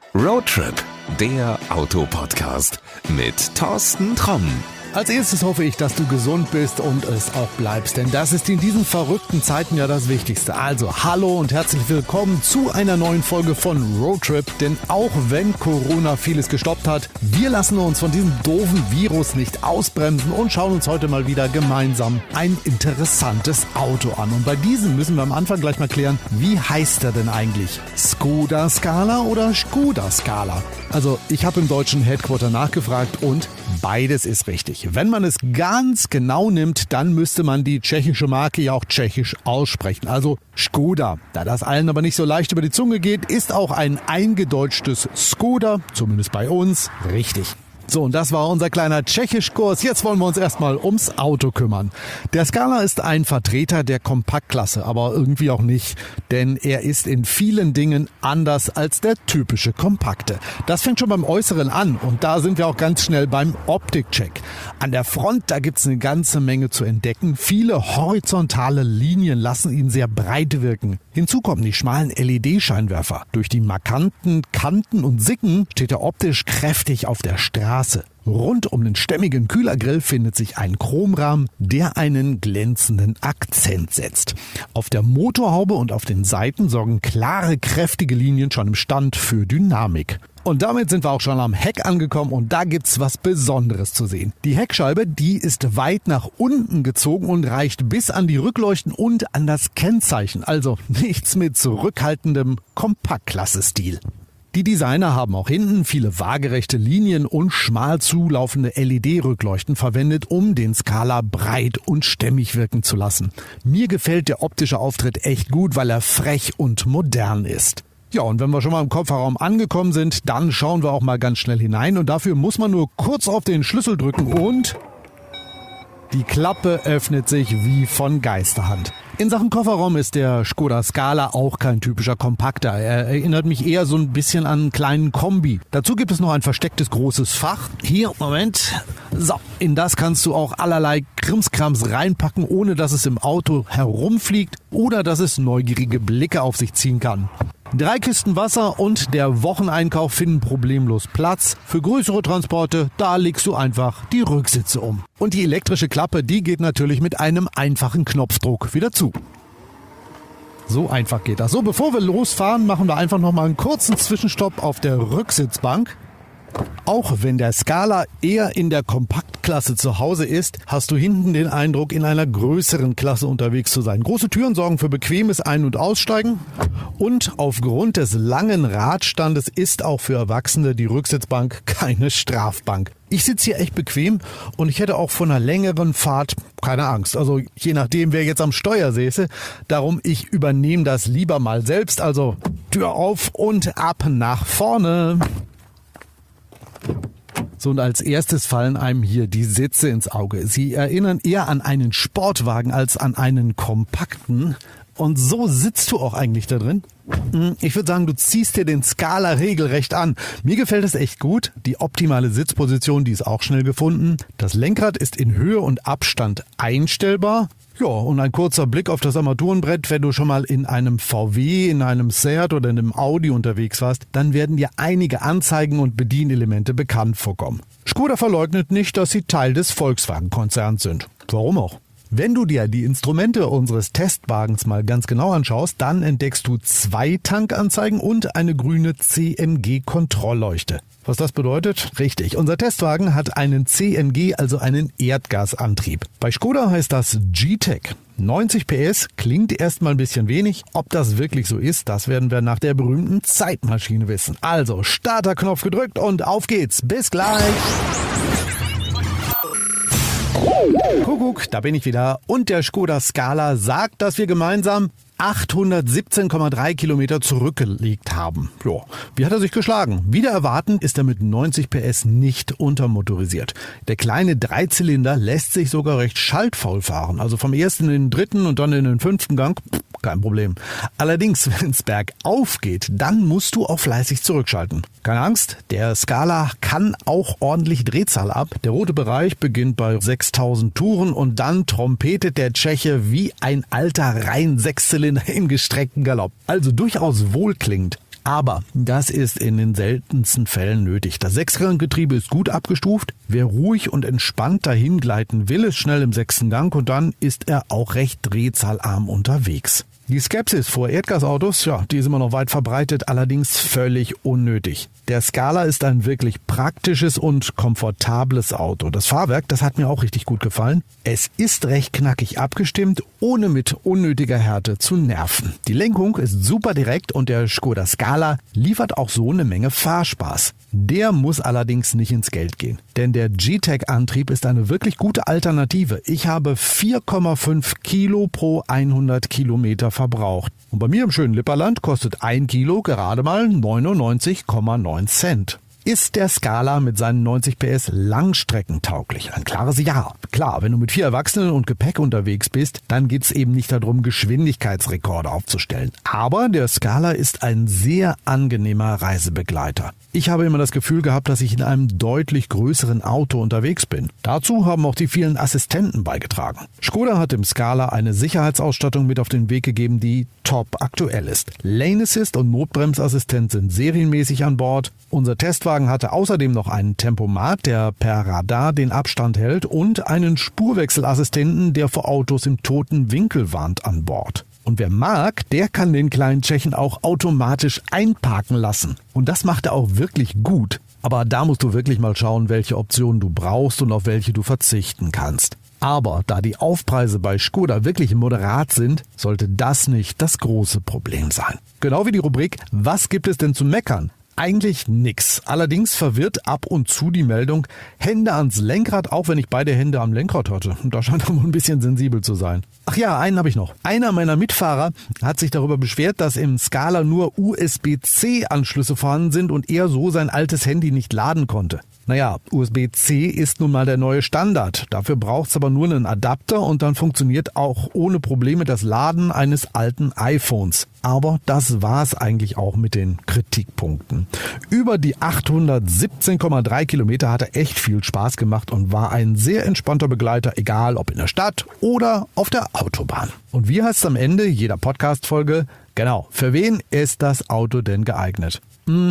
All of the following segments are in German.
Roadtrip, der Autopodcast mit Thorsten Tromm. Als erstes hoffe ich, dass du gesund bist und es auch bleibst, denn das ist in diesen verrückten Zeiten ja das Wichtigste. Also hallo und herzlich willkommen zu einer neuen Folge von Roadtrip, denn auch wenn Corona vieles gestoppt hat, wir lassen uns von diesem doofen Virus nicht ausbremsen und schauen uns heute mal wieder gemeinsam ein interessantes Auto an. Und bei diesem müssen wir am Anfang gleich mal klären, wie heißt er denn eigentlich? Skoda Scala oder Skoda Scala? Also ich habe im deutschen Headquarter nachgefragt und beides ist richtig. Wenn man es ganz genau nimmt, dann müsste man die tschechische Marke ja auch tschechisch aussprechen. Also Skoda. Da das allen aber nicht so leicht über die Zunge geht, ist auch ein eingedeutschtes Skoda, zumindest bei uns, richtig. So, und das war unser kleiner Tschechischkurs. Jetzt wollen wir uns erstmal ums Auto kümmern. Der Scala ist ein Vertreter der Kompaktklasse, aber irgendwie auch nicht, denn er ist in vielen Dingen anders als der typische Kompakte. Das fängt schon beim Äußeren an und da sind wir auch ganz schnell beim Optikcheck. An der Front, da gibt's eine ganze Menge zu entdecken. Viele horizontale Linien lassen ihn sehr breit wirken. Hinzu kommen die schmalen LED-Scheinwerfer. Durch die markanten Kanten und Sicken steht er optisch kräftig auf der Straße. Rund um den stämmigen Kühlergrill findet sich ein Chromrahmen, der einen glänzenden Akzent setzt. Auf der Motorhaube und auf den Seiten sorgen klare, kräftige Linien schon im Stand für Dynamik. Und damit sind wir auch schon am Heck angekommen und da gibt's was Besonderes zu sehen. Die Heckscheibe, die ist weit nach unten gezogen und reicht bis an die Rückleuchten und an das Kennzeichen. Also nichts mit zurückhaltendem Kompaktklasse-Stil. Die Designer haben auch hinten viele waagerechte Linien und schmal zulaufende LED-Rückleuchten verwendet, um den Scala breit und stämmig wirken zu lassen. Mir gefällt der optische Auftritt echt gut, weil er frech und modern ist. Ja, und wenn wir schon mal im Kofferraum angekommen sind, dann schauen wir auch mal ganz schnell hinein und dafür muss man nur kurz auf den Schlüssel drücken und die Klappe öffnet sich wie von Geisterhand. In Sachen Kofferraum ist der Skoda Scala auch kein typischer Kompakter. Er erinnert mich eher so ein bisschen an einen kleinen Kombi. Dazu gibt es noch ein verstecktes großes Fach. Hier, Moment. So, in das kannst du auch allerlei Krimskrams reinpacken, ohne dass es im Auto herumfliegt oder dass es neugierige Blicke auf sich ziehen kann. 3 Kisten Wasser und der Wocheneinkauf finden problemlos Platz. Für größere Transporte, da legst du einfach die Rücksitze um. Und die elektrische Klappe, die geht natürlich mit einem einfachen Knopfdruck wieder zu. So einfach geht das. So, bevor wir losfahren, machen wir einfach nochmal einen kurzen Zwischenstopp auf der Rücksitzbank. Auch wenn der Scala eher in der Kompaktklasse zu Hause ist, hast du hinten den Eindruck, in einer größeren Klasse unterwegs zu sein. Große Türen sorgen für bequemes Ein- und Aussteigen und aufgrund des langen Radstandes ist auch für Erwachsene die Rücksitzbank keine Strafbank. Ich sitze hier echt bequem und ich hätte auch von einer längeren Fahrt keine Angst. Also je nachdem, wer jetzt am Steuer säße. Darum, ich übernehme das lieber mal selbst. Also Tür auf und ab nach vorne. So, und als erstes fallen einem hier die Sitze ins Auge. Sie erinnern eher an einen Sportwagen als an einen kompakten. Und so sitzt du auch eigentlich da drin. Ich würde sagen, du ziehst dir den Scala regelrecht an. Mir gefällt es echt gut. Die optimale Sitzposition, die ist auch schnell gefunden. Das Lenkrad ist in Höhe und Abstand einstellbar. Ja, und ein kurzer Blick auf das Armaturenbrett, wenn du schon mal in einem VW, in einem Seat oder in einem Audi unterwegs warst, dann werden dir einige Anzeigen und Bedienelemente bekannt vorkommen. Skoda verleugnet nicht, dass sie Teil des Volkswagen-Konzerns sind. Warum auch? Wenn du dir die Instrumente unseres Testwagens mal ganz genau anschaust, dann entdeckst du 2 Tankanzeigen und eine grüne CNG-Kontrollleuchte. Was das bedeutet? Richtig, unser Testwagen hat einen CNG, also einen Erdgasantrieb. Bei Skoda heißt das G-Tech. 90 PS klingt erstmal ein bisschen wenig. Ob das wirklich so ist, das werden wir nach der berühmten Zeitmaschine wissen. Also, Starterknopf gedrückt und auf geht's. Bis gleich! Kuckuck, da bin ich wieder und der Skoda Scala sagt, dass wir gemeinsam 817,3 Kilometer zurückgelegt haben. Jo, wie hat er sich geschlagen? Wider erwarten ist er mit 90 PS nicht untermotorisiert. Der kleine Dreizylinder lässt sich sogar recht schaltfaul fahren. Also vom ersten in den dritten und dann in den 5. Gang, kein Problem. Allerdings, wenn es bergauf geht, dann musst du auch fleißig zurückschalten. Keine Angst, der Scala kann auch ordentlich Drehzahl ab. Der rote Bereich beginnt bei 6000 Touren und dann trompetet der Tscheche wie ein alter rein Sechszylinder im gestreckten Galopp. Also durchaus wohlklingend. Aber das ist in den seltensten Fällen nötig. Das Sechsganggetriebe ist gut abgestuft. Wer ruhig und entspannt dahin gleiten will, ist schnell im 6. Gang und dann ist er auch recht drehzahlarm unterwegs. Die Skepsis vor Erdgasautos, die ist immer noch weit verbreitet, allerdings völlig unnötig. Der Scala ist ein wirklich praktisches und komfortables Auto. Das Fahrwerk, das hat mir auch richtig gut gefallen. Es ist recht knackig abgestimmt, ohne mit unnötiger Härte zu nerven. Die Lenkung ist super direkt und der Škoda Scala liefert auch so eine Menge Fahrspaß. Der muss allerdings nicht ins Geld gehen, denn der G-Tech-Antrieb ist eine wirklich gute Alternative. Ich habe 4,5 Kilo pro 100 Kilometer verbraucht. Und bei mir im schönen Lipperland kostet 1 Kilo gerade mal 99,9 Cent. Ist der Scala mit seinen 90 PS langstreckentauglich? Ein klares Ja. Klar, wenn du mit 4 Erwachsenen und Gepäck unterwegs bist, dann geht's eben nicht darum, Geschwindigkeitsrekorde aufzustellen. Aber der Scala ist ein sehr angenehmer Reisebegleiter. Ich habe immer das Gefühl gehabt, dass ich in einem deutlich größeren Auto unterwegs bin. Dazu haben auch die vielen Assistenten beigetragen. Škoda hat dem Scala eine Sicherheitsausstattung mit auf den Weg gegeben, die top aktuell ist. Lane Assist und Notbremsassistent sind serienmäßig an Bord. Unser Testwagen hatte außerdem noch einen Tempomat, der per Radar den Abstand hält, und einen Spurwechselassistenten, der vor Autos im toten Winkel warnt, an Bord. Und wer mag, der kann den kleinen Tschechen auch automatisch einparken lassen. Und das macht er auch wirklich gut. Aber da musst du wirklich mal schauen, welche Optionen du brauchst und auf welche du verzichten kannst. Aber da die Aufpreise bei Škoda wirklich moderat sind, sollte das nicht das große Problem sein. Genau wie die Rubrik "Was gibt es denn zu meckern?" Eigentlich nix. Allerdings verwirrt ab und zu die Meldung "Hände ans Lenkrad", auch wenn ich beide Hände am Lenkrad hatte. Da scheint er wohl ein bisschen sensibel zu sein. Ach ja, einen habe ich noch. Einer meiner Mitfahrer hat sich darüber beschwert, dass im Scala nur USB-C-Anschlüsse vorhanden sind und er so sein altes Handy nicht laden konnte. Naja, USB-C ist nun mal der neue Standard. Dafür braucht's aber nur einen Adapter und dann funktioniert auch ohne Probleme das Laden eines alten iPhones. Aber das war's eigentlich auch mit den Kritikpunkten. Über die 817,3 Kilometer hat er echt viel Spaß gemacht und war ein sehr entspannter Begleiter, egal ob in der Stadt oder auf der Autobahn. Und wie heißt es am Ende jeder Podcast-Folge? Genau, für wen ist das Auto denn geeignet?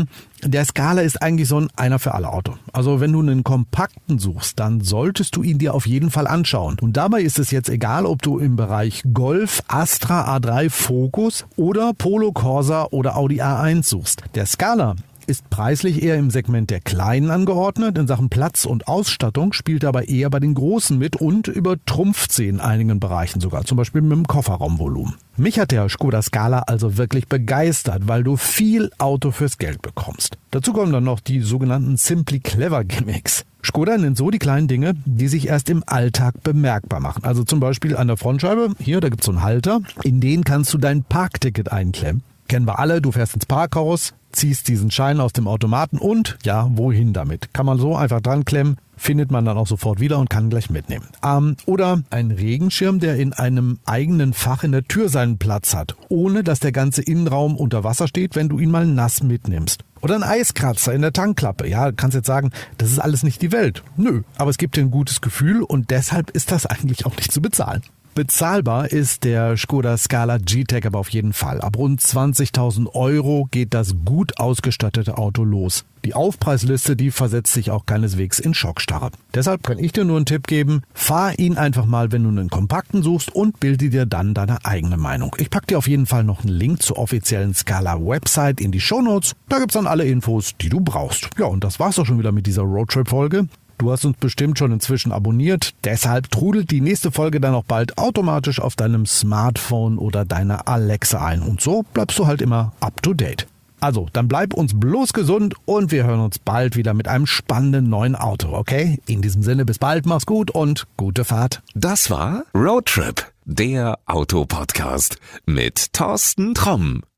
Der Scala ist eigentlich so ein einer für alle Auto. Also wenn du einen kompakten suchst, dann solltest du ihn dir auf jeden Fall anschauen. Und dabei ist es jetzt egal, ob du im Bereich Golf, Astra, A3, Focus oder Polo, Corsa oder Audi A1 suchst. Der Scala ist preislich eher im Segment der Kleinen angeordnet. In Sachen Platz und Ausstattung spielt er aber eher bei den Großen mit und übertrumpft sie in einigen Bereichen sogar, zum Beispiel mit dem Kofferraumvolumen. Mich hat der Škoda Scala also wirklich begeistert, weil du viel Auto fürs Geld bekommst. Dazu kommen dann noch die sogenannten Simply Clever Gimmicks. Škoda nennt so die kleinen Dinge, die sich erst im Alltag bemerkbar machen. Also zum Beispiel an der Frontscheibe, hier, da gibt's so einen Halter, in den kannst du dein Parkticket einklemmen. Kennen wir alle, du fährst ins Parkhaus, ziehst diesen Schein aus dem Automaten und, wohin damit? Kann man so einfach dran klemmen, findet man dann auch sofort wieder und kann gleich mitnehmen. Oder ein Regenschirm, der in einem eigenen Fach in der Tür seinen Platz hat, ohne dass der ganze Innenraum unter Wasser steht, wenn du ihn mal nass mitnimmst. Oder ein Eiskratzer in der Tankklappe. Ja, kannst jetzt sagen, das ist alles nicht die Welt. Nö, aber es gibt dir ein gutes Gefühl und deshalb ist das eigentlich auch nicht zu bezahlen. Bezahlbar ist der Škoda Scala G-Tech aber auf jeden Fall. Ab rund 20.000 € geht das gut ausgestattete Auto los. Die Aufpreisliste, die versetzt sich auch keineswegs in Schockstarre. Deshalb kann ich dir nur einen Tipp geben, fahr ihn einfach mal, wenn du einen kompakten suchst und bilde dir dann deine eigene Meinung. Ich packe dir auf jeden Fall noch einen Link zur offiziellen Scala-Website in die Shownotes. Da gibt's dann alle Infos, die du brauchst. Ja, und das war's doch schon wieder mit dieser Roadtrip-Folge. Du hast uns bestimmt schon inzwischen abonniert, deshalb trudelt die nächste Folge dann auch bald automatisch auf deinem Smartphone oder deiner Alexa ein. Und so bleibst du halt immer up to date. Also, dann bleib uns bloß gesund und wir hören uns bald wieder mit einem spannenden neuen Auto, okay? In diesem Sinne, bis bald, mach's gut und gute Fahrt. Das war Roadtrip, der Autopodcast mit Thorsten Tromm.